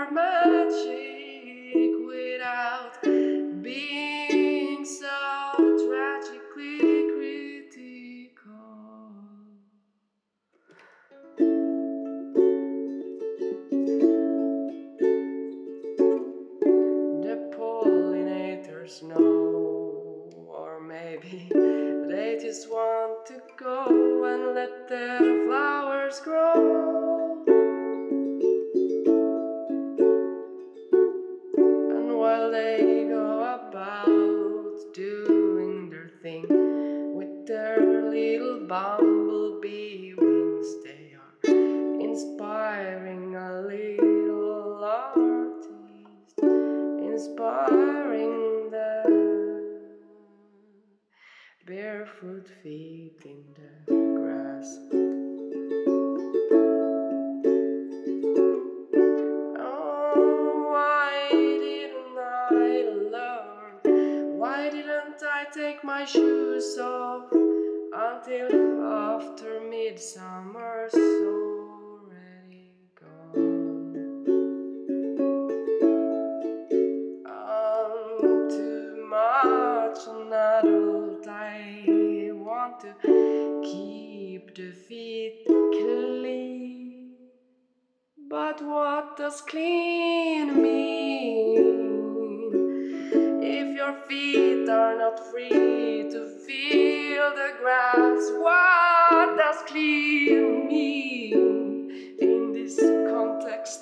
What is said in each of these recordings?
your magic without being so tragically critical. The pollinators know, or maybe they just want to go and let the flowers grow. And while they go about doing their thing with their little bumblebee wings, they are inspiring a little artist, inspiring the barefoot feet in the grass. Oh, why didn't I learn? Why didn't I take my shoes off until after midsummer's already gone? I'm too much an adult. I want to keep the feet clean. But what does clean mean if your feet are not free to feel the grass? What does clean mean in this context?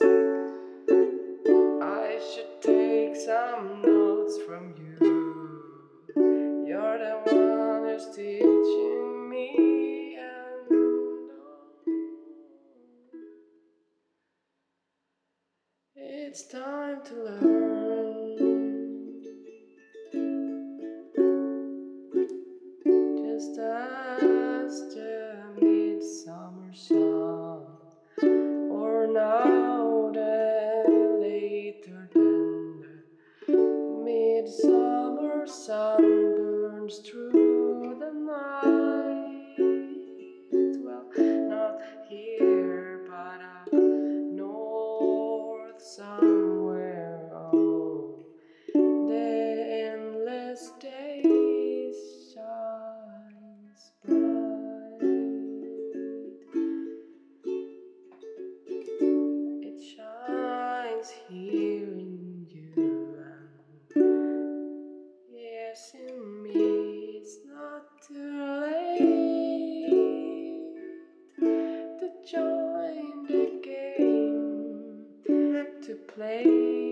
I should take some notes from you. You're the one who's teaching me, and it's time to learn. Just as the midsummer sun, or now the later than the midsummer sun burns through the night. Well, not here, but up north somewhere. Oh, the endless day shines bright. It shines here in you, and yes, in me. It's not too late to join the game, to play